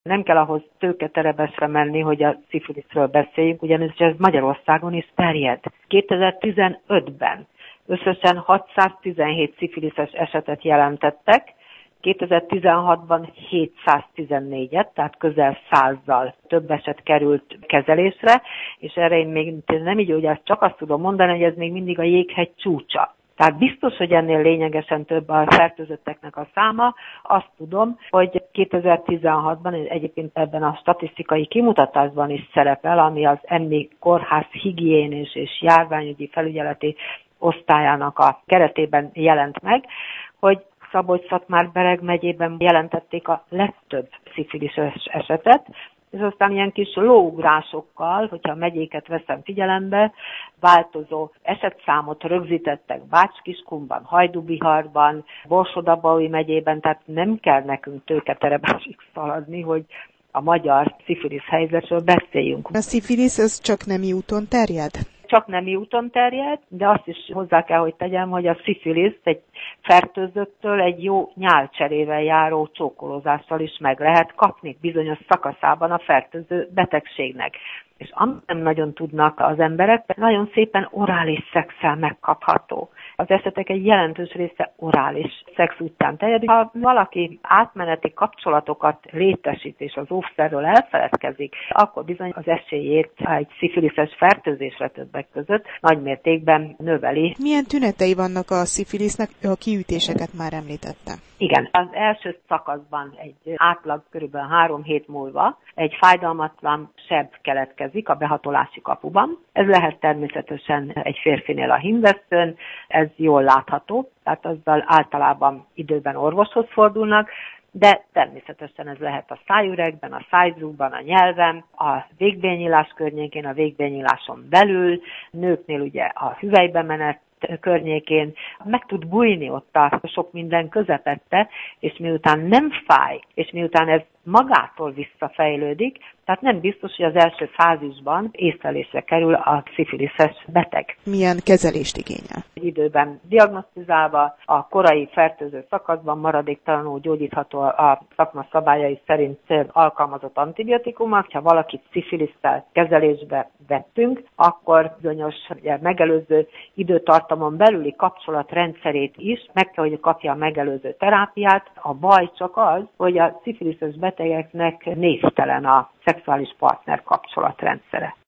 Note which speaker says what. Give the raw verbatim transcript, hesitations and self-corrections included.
Speaker 1: Nem kell ahhoz tőketerebesre menni, hogy a szifiliszről beszéljünk, ugyanis ez Magyarországon is terjed. kétezer-tizenötben összesen hatszáztizenhét szifiliszes esetet jelentettek, kétezer-tizenhatban hétszáztizennégyet, tehát közel százzal több eset került kezelésre, és erre én még nem így, hogy ezt csak azt tudom mondani, hogy ez még mindig a jéghegy csúcsa. Tehát biztos, hogy ennél lényegesen több a fertőzötteknek a száma. Azt tudom, hogy kétezer-tizenhatban egyébként ebben a statisztikai kimutatásban is szerepel, ami az em i kórház higiénés és járványügyi felügyeleti osztályának a keretében jelent meg, hogy Szabolcs-Szatmár-Bereg megyében jelentették a legtöbb szifiliszes esetet, és aztán ilyen kis lóugrásokkal, hogyha a megyéket veszem figyelembe, változó esetszámot rögzítettek Bács-Kiskunban, Hajdúbiharban, Borsod-Abaúj megyében, tehát nem kell nekünk tőketerebesig szaladni, hogy a magyar szifilisz helyzetről beszéljünk.
Speaker 2: A szifilisz az csak nemi úton terjed?
Speaker 1: Csak nemi úton terjed, de azt is hozzá kell, hogy tegyem, hogy a szifilisz egy fertőzöttől egy jó nyálcserével járó csókolózással is meg lehet kapni bizonyos szakaszában a fertőző betegségnek. És amit nem nagyon tudnak az emberek, nagyon szépen orális szexszel megkapható. Az esetek egy jelentős része orális szex után terjed. Ha valaki átmeneti kapcsolatokat létesít és az óvszerről elfeledkezik, akkor bizony az esélyét egy szifiliszes fertőzésre többek között nagymértékben növeli.
Speaker 2: Milyen tünetei vannak a szifilisznek? A kiütéseket már említettem.
Speaker 1: Igen, az első szakaszban egy átlag körülbelül három hét múlva egy fájdalmatlan seb keletkezik a behatolási kapuban. Ez lehet természetesen egy férfinél a hímvesztőn, ez jól látható, tehát azzal általában időben orvoshoz fordulnak, de természetesen ez lehet a szájüregben, a szájzúban, a nyelven, a végbélnyílás környékén, a végbélnyíláson belül, nőknél ugye a hüvelybemenet környékén, meg tud bújni ott a sok minden közepette, és miután nem fáj, és miután ez magától visszafejlődik, tehát nem biztos, hogy az első fázisban észlelésre kerül a szifiliszes beteg.
Speaker 2: Milyen kezelést igényel?
Speaker 1: Időben diagnosztizálva, a korai fertőző szakaszban maradéktalanul gyógyítható a szakma szabályai szerint alkalmazott antibiotikumok. Ha valakit szifilisszel kezelésbe vettünk, akkor bizonyos ugye, megelőző időtartamon belüli kapcsolatrendszerét is meg kell, hogy kapja a megelőző terápiát. A baj csak az, hogy a szifiliszes betegeknek névtelen a szexuális partner kapcsolatrendszere.